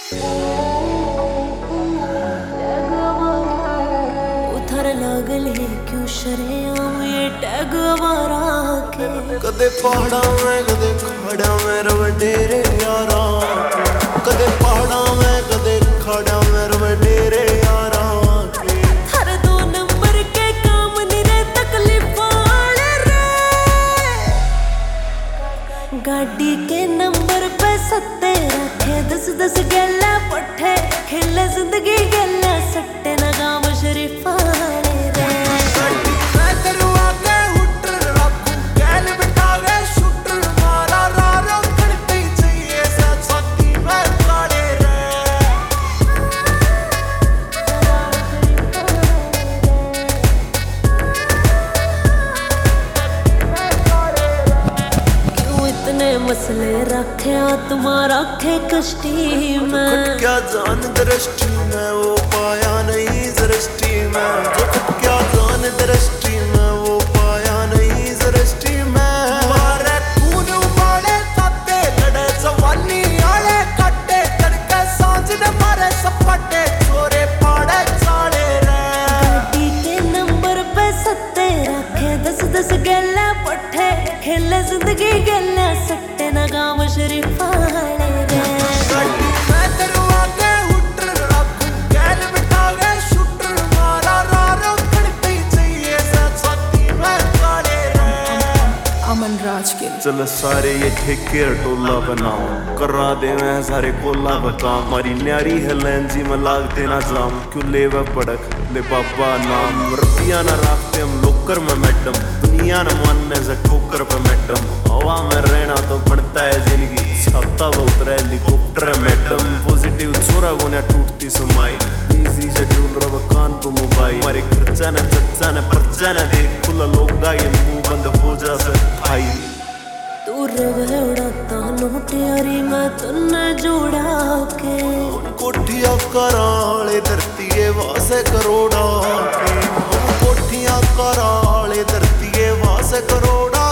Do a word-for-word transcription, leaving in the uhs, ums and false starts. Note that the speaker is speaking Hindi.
उधर लगले क्यों शरेआम ये टैग आवारा के। कदे पहाड़ा में कदे खड़ा में रवे डेरे यारा, कदे पहाड़ा में कदे खड़ा में रवे डेरे यारा के। हर दो नंबर के काम निरे तकलीफ वाले रे, गाड़ी के नंबर पे सत्ते रखे दस दस गैला पट्टे, खेले जिंदगी गैला सट्टे ना गाँव शरीफ वाले रे। मैं दरवा के हुटर रखूं गैल बिठा के शूटर मारा रारो खड़ती चाहिए साथ साथी मैं काले रे। क्यों इतने मसले रखे तुम्हारा खे कष्टी में। क्या जान दृष्टि में वो पाया नहीं दृष्टि में, जो क्या जान दृष्टि में वो पाया नहीं दृष्टि में। मारे खून उबाले ताते लड़े जवानी आले काटे करके सांझ ने मारे सपाटे छोरे पाड़े चाले रे। गाड़ी के नंबर पे सत्ते रखे दस दस गैला पट्टे, खेले जिंदगी गैला सट्टे ना गाँव शरीफ वाले रे। मैं दरवा के हुटर रखूं गैल बिठा के शूटर मारा रारो खड़ती चाहिए साथ साथी मैं काले रे। अमन राज के चल सारे ये ठेके टोला बनाओ, करा दे मैं सारे कोला बका। मारी न्यारी है लैंजी में लागते ना जाम, क्यों ले वह पड़क ले बाबा नाम। रुपया ना रखते हम लोकर में मैडम, दुनिया न मानने से ठोकर पे मैडम। हवा में रहना तो पड़ता है जिंदगी, छाता वो उतरे हेलीकॉप्टर है मैडम। पॉजिटिव छोरा वो ना टूटती सुमाई, इजी शेड्यूल रव कान पे मोबाइल। हमारे खर्चा न चच्चा न पर्चा न देख, खुला लोगा ये मुंह बंद हो जा से भाई। तू रवे उड़ाता नोट यारी मैं तुन्ने जोड़ा के। कोठिया कराले धरती है वासे करोड़ा के, कोठिया कराले धरती है वासे करोड़ा